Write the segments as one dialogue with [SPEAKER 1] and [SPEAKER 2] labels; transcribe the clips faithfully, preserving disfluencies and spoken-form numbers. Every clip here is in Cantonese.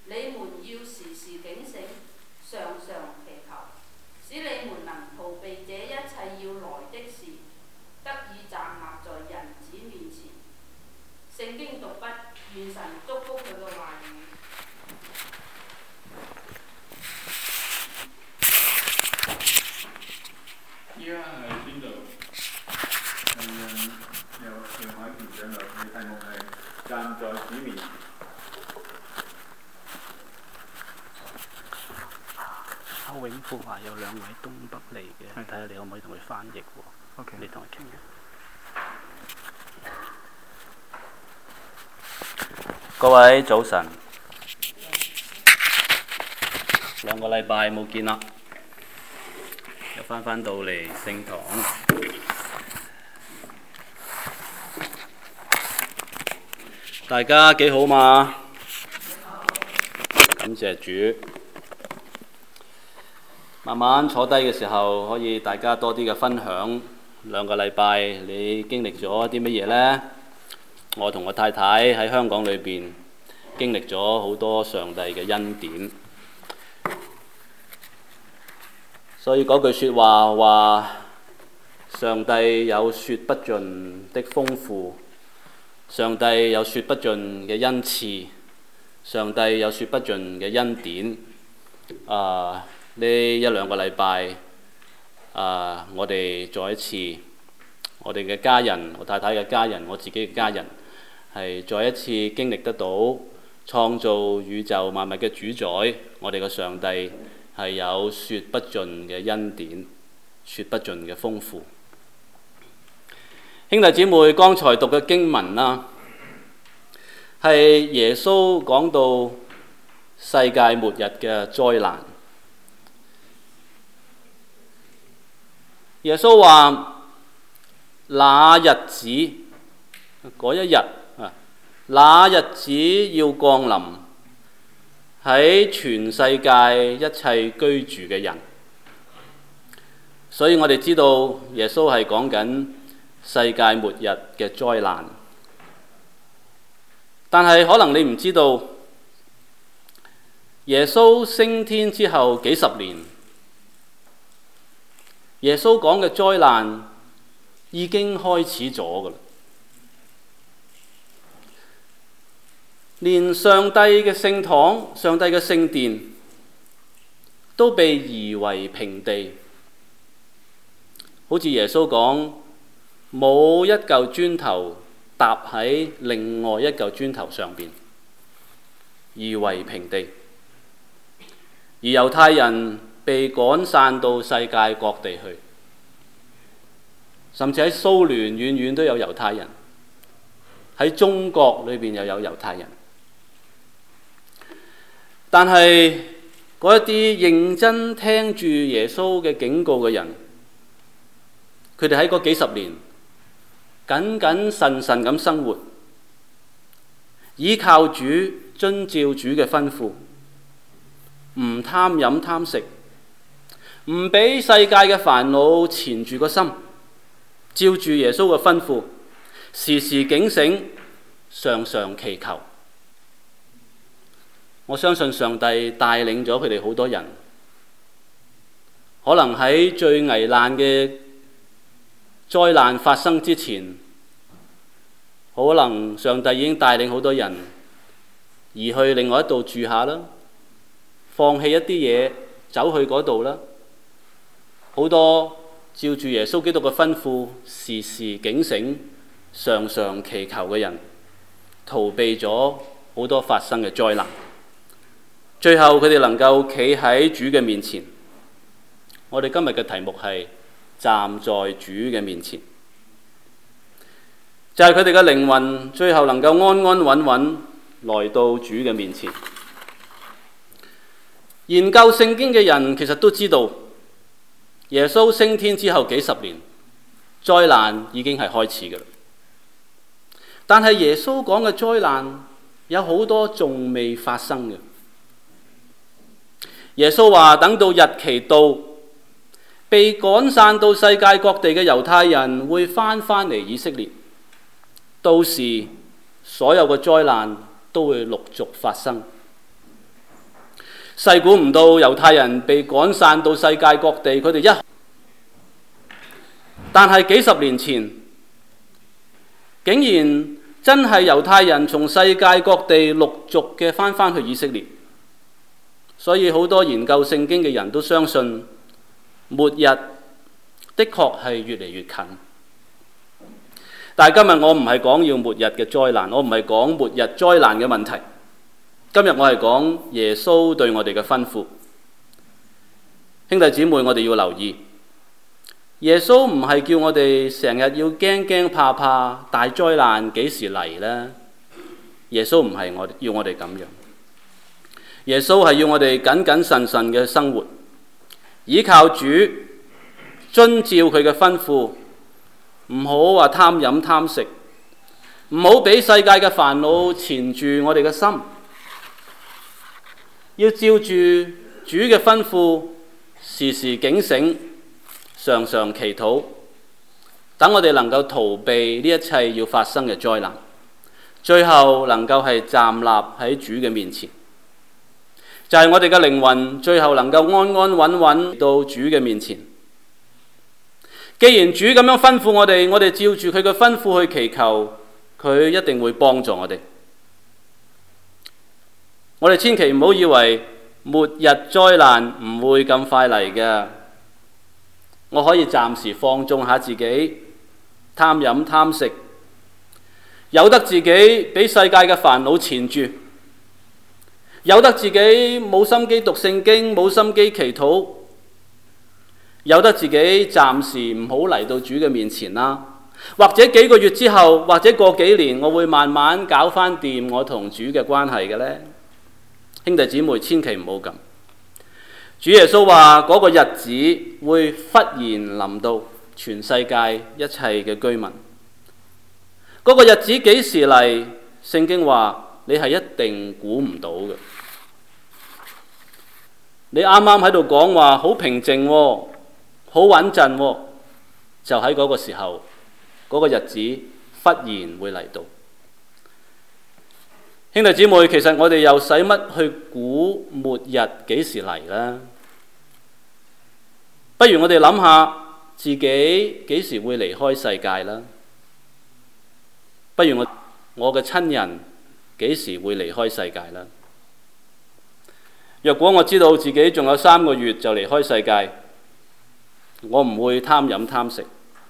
[SPEAKER 1] 你們要時時警醒，常常祈求，使你們能逃避這一切要來的事，得以站立在人子面前。聖經讀畢，願神祝福佢嘅話語。
[SPEAKER 2] 依家係邊度？係由上海團長嚟，嘅題目係站在主面前。
[SPEAKER 3] 阿永富話有兩位東北嚟嘅，睇下你可唔可以同佢翻譯喎
[SPEAKER 4] ？OK，
[SPEAKER 3] 你同佢傾嘅。各位早晨，兩個禮拜冇見啦，又翻返到嚟聖堂。大家幾好嘛？感謝主。慢慢坐低嘅時候，可以大家多啲嘅分享。兩個禮拜你經歷咗啲乜嘢呢？我同我太太喺香港裏邊經歷咗好多上帝嘅恩典，所以嗰句説話話上帝有説不盡的豐富，上帝有説不盡嘅恩賜，上帝有説不盡嘅恩典。啊！呢一兩個禮拜啊，我哋再一次，我哋嘅家人，我太太嘅家人，我自己嘅家人，係再一次經歷得到創造宇宙萬物嘅主宰，我哋嘅上帝係有説不盡嘅恩典，説不盡嘅豐富。兄弟姊妹，剛才讀嘅經文啦，係耶穌講到世界末日嘅災難。耶穌話：那日子，嗰一日啊，那日子要降臨喺全世界一切居住嘅人。所以我哋知道耶穌係講緊世界末日嘅災難。但係可能你唔知道，耶穌升天之後幾十年，耶穌講嘅災難已經開始咗㗎啦。連上帝嘅聖堂、上帝嘅聖殿都被夷為平地，好似耶穌講，冇一嚿磚頭搭喺另外一嚿磚頭上邊，夷為平地。而猶太人被趕散到世界各地去，甚至喺蘇聯遠遠都有猶太人，喺中國裏邊又有猶太人。但係嗰一啲認真聽住耶穌嘅警告嘅人，佢哋喺嗰幾十年謹謹慎慎咁生活，依靠主，遵照主嘅吩咐，唔貪飲貪食，唔俾世界嘅煩惱纏住個心，照住耶穌嘅吩咐，時時警醒，常常祈求。我相信上帝帶領咗佢哋好多人，可能喺最危難嘅災難發生之前，可能上帝已經帶領好多人移去另外一度住下啦，放棄一啲嘢，走去嗰度啦。好多照住耶穌基督嘅吩咐，時時警醒，常常祈求嘅人，逃避咗好多發生嘅災難。最後佢哋能夠企喺主嘅面前。我哋今日嘅題目係站在主嘅面前，就係佢哋嘅靈魂最後能夠安安穩穩來到主嘅面前。研究聖經嘅人其實都知道，耶穌升天之後幾十年，災難已經係開始嘅啦。但係耶穌講嘅災難有好多仲未發生嘅。耶穌話等到日期到，被趕散到世界各地嘅猶太人會返返嚟以色列，到時所有嘅災難都會陸續發生。 細估唔到猶太人被趕散到世界各地，佢哋一但係幾十年前，竟然真係猶太人從世界各地陸續嘅返返去以色列。所以好多研究聖經嘅人都相信末日的確係越嚟越近。但係今日我唔係講要末日嘅災難，我唔係講末日災難嘅問題。今日我係講耶穌對我哋嘅吩咐。兄弟姊妹，我哋要留意，耶穌唔係叫我哋成日要驚驚怕怕，大災難幾時嚟呢？耶穌唔係我要我哋咁樣。耶穌係要我哋謹謹慎慎嘅生活，依靠主，遵照佢嘅吩咐，唔好話貪飲貪食，唔好俾世界嘅煩惱纏住我哋嘅心，要照住主嘅吩咐，時時警醒，常常祈禱，等我哋能夠逃避呢一切要發生嘅災難，最後能夠係站立喺主嘅面前。就係我哋嘅靈魂最後能夠安安穩穩到主嘅面前。既然主咁樣吩咐我哋，我哋照住佢嘅吩咐去祈求，佢一定會幫助我哋。我哋千祈唔好以為末日災難唔會咁快嚟嘅，我可以暫時放縱下自己，貪飲貪食，由得自己俾世界嘅煩惱纏住，由得自己冇心機讀聖經，冇心機祈禱，由得自己暫時唔好嚟到主嘅面前啦。或者幾個月之後，或者過幾年，我會慢慢搞翻掂我同主嘅關係嘅呢。兄弟姊妹，千祈唔好咁。主耶穌話嗰個日子會忽然臨到全世界一切嘅居民。嗰個日子幾時嚟？聖經話你係一定估唔到嘅。你啱啱喺度講話好平靜喎，好穩陣喎，就喺嗰個時候，嗰個日子忽然會嚟到。兄弟姊妹，其實我哋又使乜去估末日幾時嚟呢？不如我哋諗下自己幾時會離開世界啦？不如我我嘅親人幾時會離開世界啦？若果我知道自己仲有三個月就離開世界，我唔會貪飲貪食，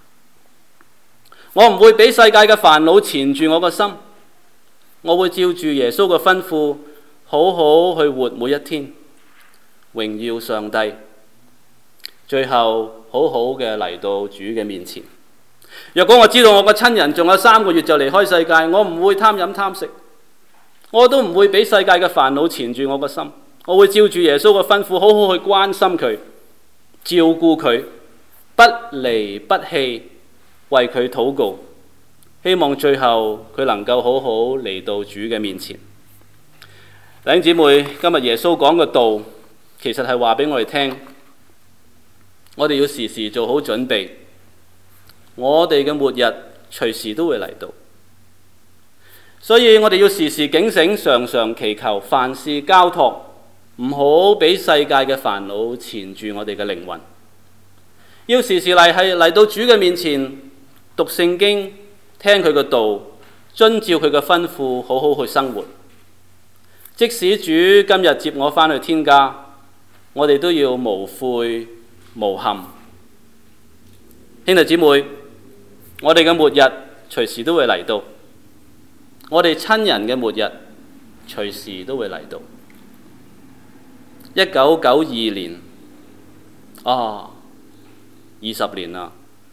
[SPEAKER 3] 我唔會俾世界嘅煩惱纏住我個心，我會照住耶穌嘅吩咐，好好去活每一天，榮耀上帝，最後好好嘅嚟到主嘅面前。若果我知道我個親人仲有三個月就離開世界，我唔會貪飲貪食，我都唔會俾世界嘅煩惱纏住我個心，我會照住耶穌嘅吩咐，好好去關心佢，照顧佢，不離不棄，為佢禱告，希望最後佢能夠好好嚟到主嘅面前。弟兄姊妹，今日耶穌講嘅道，其實係話俾我哋聽，我哋要時時做好準備，我哋嘅末日隨時都會嚟到，所以我哋要時時警醒，常常祈求，凡事交託，唔好俾世界嘅煩惱纏住我哋嘅靈魂。要時時嚟係嚟到主嘅面前，讀聖經，聽佢嘅道，遵照佢嘅吩咐，好好去生活。即使主今日接我返去天家，我哋都要無悔無憾。兄弟姊妹，我哋嘅末日隨時都會嚟到，我哋親人嘅末日隨時都會嚟到。一九九二年，啊，二十年啦。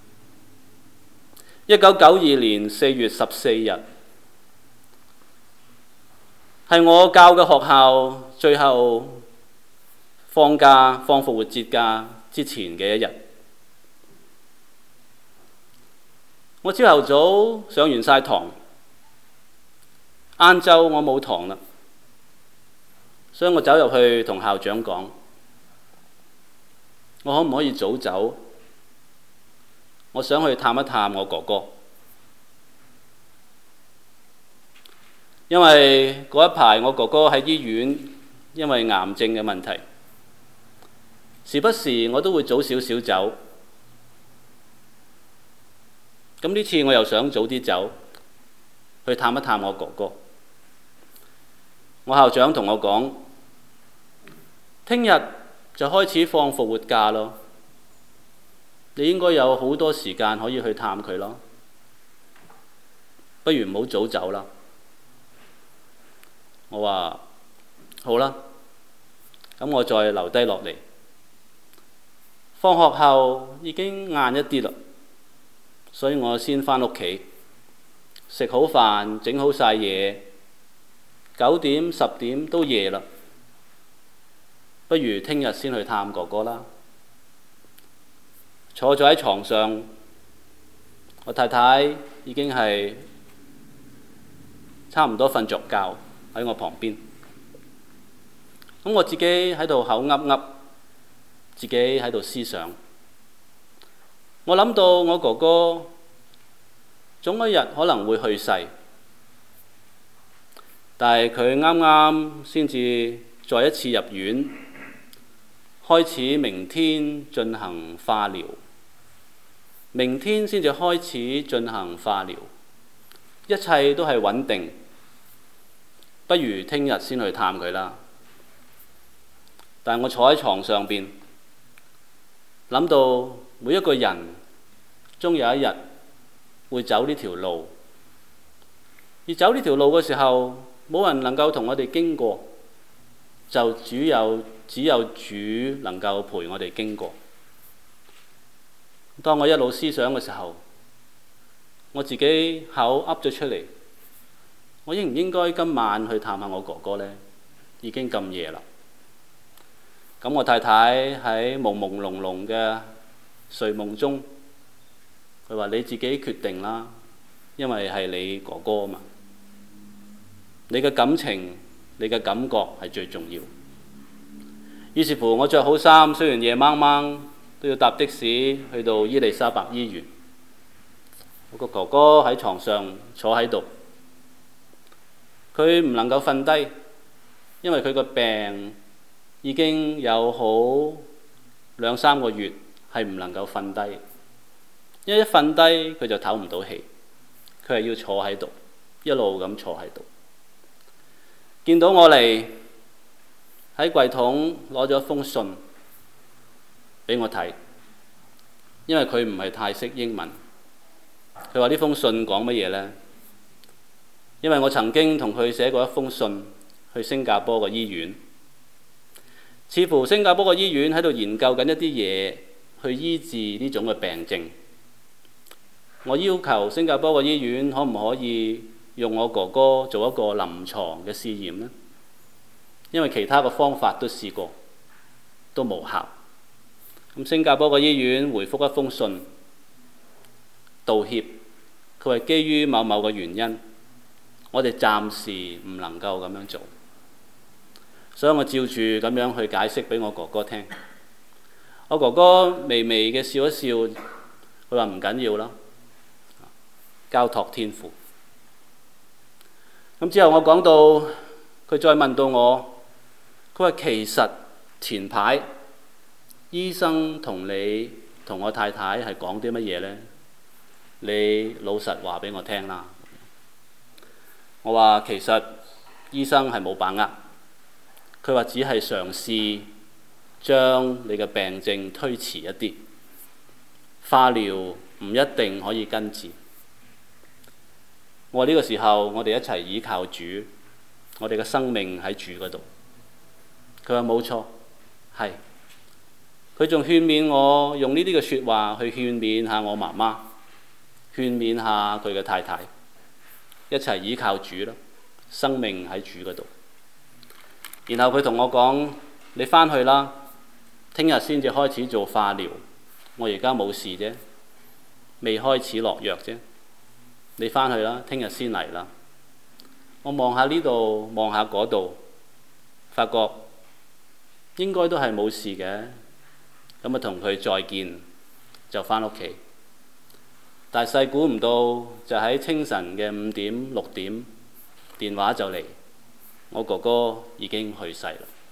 [SPEAKER 3] 一九九二年四月十四日，係我教嘅學校最後放假放復活節假之前嘅一日。我朝頭早上完晒堂，晏晝我冇堂啦，所以我走入去同校長講，我可唔可以早走？我想去探一探我哥哥，因為嗰一排我哥哥喺醫院因為癌症嘅問題，時不時我都會早少少走。咁呢次我又想早啲走，去探一探我哥哥。我校長同我講，聽日就開始放復活假咯，你應該有好多時間可以去探佢咯，不如唔好早走啦。我話好啦，咁我再留低落嚟。放學後已經晏一啲啦，所以我先返屋企食好飯，整好晒嘢，九點十點都夜啦，不如聽日先去探哥哥啦。坐咗喺床上，我太太已經係差唔多瞓着覺喺我旁邊。咁我自己喺度口噏噏，自己喺度思想。我諗到我哥哥總有一日可能會去世，但係佢啱啱先至再一次入院，開始明天進行化療。明天先至開始進行化療，一切都係穩定，不如聽日先去探佢啦。但係我坐喺床上邊，諗到每一個人終有一日會走呢條路，而走呢條路嘅時候，冇人能夠同我哋經過，就只有只有主能夠陪我哋經過。當我一路思想嘅時候，我自己口噏咗出嚟，我應唔應該今晚去探下我哥哥呢？已經咁夜啦。咁我太太喺朦朦朧朧嘅睡夢中，佢話：你自己決定啦，因為係你哥哥啊嘛，你嘅感情、你嘅感覺係最重要。於是乎，我着好衫，雖然夜掹掹，都要搭的士去到伊利沙伯醫院。我個哥哥喺床上坐喺度，佢唔能夠瞓低，因為佢個病已經有好兩三個月係唔能夠瞓低，因為一瞓低佢就唞唔到氣，佢係要坐喺度，一路咁坐喺度。見到我嚟，喺櫃桶攞咗一封信俾我睇，因為佢唔係太識英文。佢話呢封信講乜嘢呢？因為我曾經同佢寫過一封信去新加坡個醫院，似乎新加坡個醫院喺度研究緊一啲嘢去醫治呢種嘅病症。我要求新加坡個醫院可唔可以用我哥哥做一個臨床嘅試驗呢？因為其他嘅方法都試過，都無效。咁新加坡個醫院回覆一封信，道歉，佢係基於某某嘅原因，我哋暫時唔能夠咁樣做。所以我照住咁樣去解釋俾我哥哥聽。我哥哥微微嘅笑一笑，佢話唔緊要啦，交託天父。咁之後我講到，佢再問到我，佢話其實前排醫生同你同我太太係講啲乜嘢呢？你老實話俾我聽啦。我話其實醫生係冇把握，佢話只係嘗試將你嘅病症推遲一啲，化療唔一定可以根治。我話呢個時候我哋一齊倚靠主，我哋嘅生命喺主嗰度。佢話冇錯，係。佢仲勸勉我用呢啲嘅説話去勸勉下我媽媽，勸勉下佢嘅太太，一齊倚靠主啦，生命喺主嗰度。然後佢同我講：你返去啦，聽日先至開始做化療。我而家冇事啫，未開始落藥啫。你返去啦，聽日先嚟啦。我望下呢度，望下嗰度，發覺應該都係冇事嘅。咁啊，同佢再見，就返屋企。但係細估唔到，就喺清晨嘅五點六點，電話就嚟，我哥哥已經去世啦。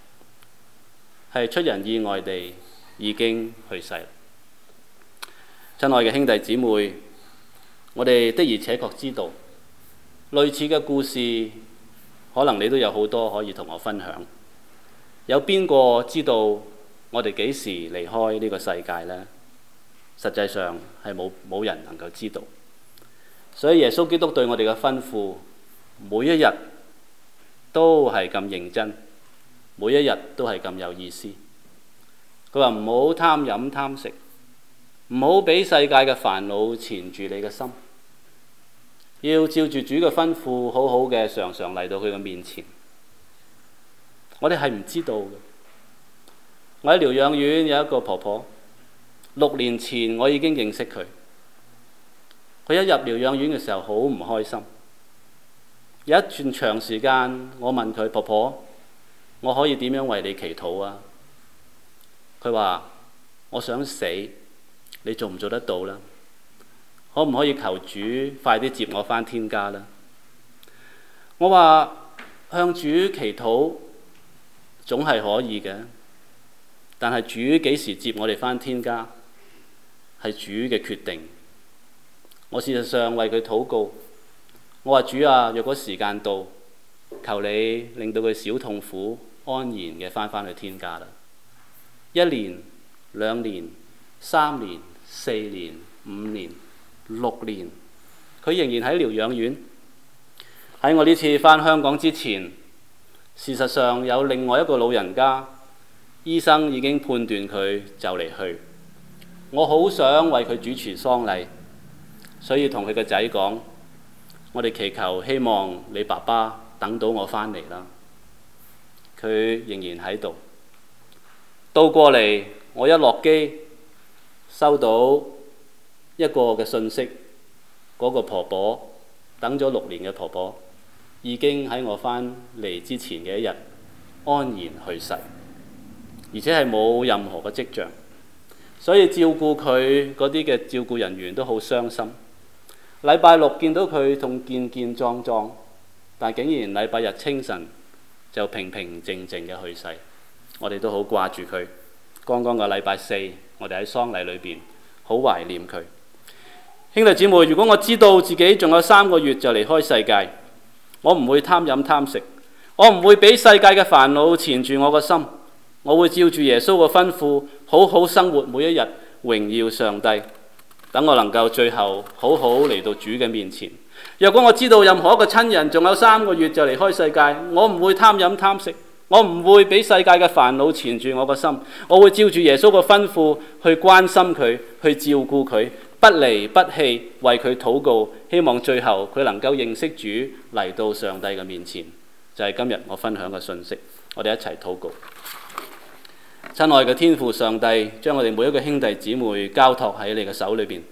[SPEAKER 3] 係出人意外地已經去世。親愛嘅兄弟姊妹，我哋的而且確知道類似嘅故事，可能你都有好多可以同我分享。有邊個知道我哋幾時離開呢個世界呢？實際上係冇冇人能夠知道。所以耶穌基督對我哋嘅吩咐，每一日都係咁認真，每一日都係咁有意思。佢話唔好貪飲貪食，唔好俾世界嘅煩惱纏住你嘅心，要照住主嘅吩咐，好好嘅常常嚟到佢嘅面前。我哋係唔知道嘅。我喺療養院有一個婆婆，六年前我已經認識佢。佢一入療養院嘅時候好唔開心。有一段長時間，我問佢：婆婆，我可以點樣為你祈禱啊？佢話：我想死，你做唔做得到啦？可唔可以求主快啲接我返天家啦？我話向主祈禱總係可以嘅，但係主幾時接我哋返天家係主嘅決定。我事實上為佢禱告，我話主啊，若果時間到，求你令到佢少痛苦，安然嘅返返去天家啦。一年、兩年、三年、四年、五年、六年，佢仍然喺療養院。喺我呢次返香港之前，事實上有另外一個老人家，醫生已經判斷佢就嚟去。我好想為佢主持喪禮，所以同佢個仔講：我哋祈求希望你爸爸等到我返嚟啦。佢仍然喺度。到過嚟，我一落機收到一個嘅信息，嗰個婆婆等咗六年嘅婆婆已經喺我返嚟之前嘅一日安然去世，而且係冇任何嘅跡象。所以照顧佢嗰啲嘅照顧人員都好傷心。禮拜六見到佢仲健健壯壯，但竟然禮拜日清晨就平平靜靜嘅去世。我哋都好掛住佢。剛剛個禮拜四，我哋喺喪禮裏邊好懷念佢。兄弟姊妹，如果我知道自己仲有三個月就離開世界，我唔會貪飲貪食，我唔會俾世界嘅煩惱纏住我個心，我會照住耶穌嘅吩咐，好好生活每一日，榮耀上帝。等我能夠最後好好嚟到主嘅面前。若果我知道任何一個親人仲有三個月就離開世界，我唔會貪飲貪食，我唔會俾世界嘅煩惱纏住我個心，我會照住耶穌嘅吩咐去關心佢，去照顧佢，不離不棄，為佢禱告，希望最後佢能夠認識主，嚟到上帝嘅面前。就係今日我分享嘅信息，我哋一齊禱告。親愛嘅天父上帝，將我哋每一個兄弟姊妹交託喺你嘅手裏邊。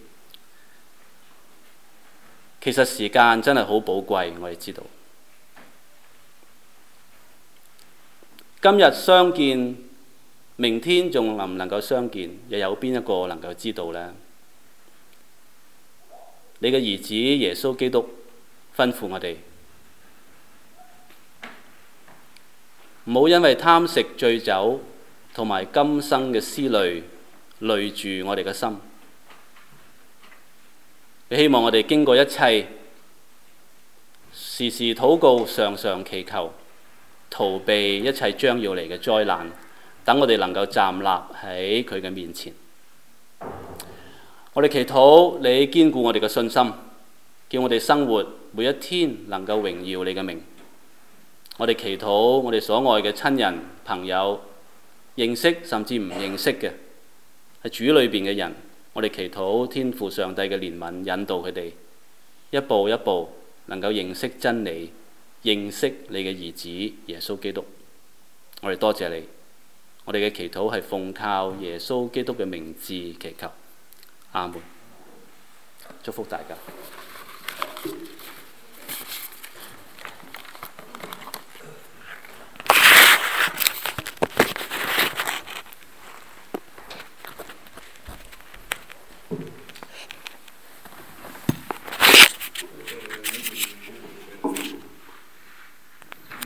[SPEAKER 3] 其實時間真係好寶貴，我哋知道。今日相見，明天仲能唔能夠相見，又有邊一個能夠知道呢？你嘅兒子耶穌基督吩咐我哋，唔好因為貪食醉酒同埋今生嘅思慮累住我哋嘅心。你希望我哋經過一切，時時禱告，常常祈求，逃避一切將要嚟嘅災難，等我哋能夠站立喺佢嘅面前。我哋祈禱你堅固我哋嘅信心，叫我哋生活每一天能夠榮耀你嘅名。我哋祈禱我哋所愛嘅親人朋友，認識甚至唔認識嘅，喺主裏邊嘅人，我哋祈禱天父上帝嘅憐憫引導佢哋一步一步能夠認識真理，認識你嘅兒子耶穌基督。我哋多謝你，我哋嘅祈禱係奉靠耶穌基督嘅名字祈求，阿門。祝福大家。Thank you.